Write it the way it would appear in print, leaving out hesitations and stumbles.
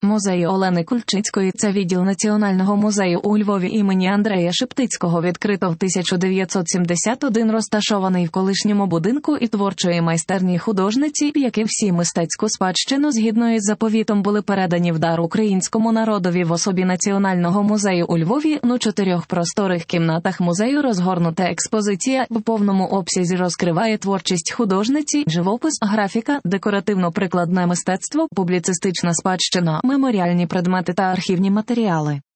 музею Олени Кульчицької. Це відділ Національного музею у Львові імені Андрея Шептицького, відкрито в 1971, розташований в колишньому будинку і творчої майстерні художниці, як і всі мистецьку спадщину згідно із заповітом були передані в дар українському народові в особі Національного музею у Львові. У 4 просторих кімнатах музею розгорнута експозиція в повному обсязі розкриває творчість художниці, живопис, графіка, декоративно-прикладне мистецтво, публіцистична спадщина, меморіальні предмети та архівні матеріали.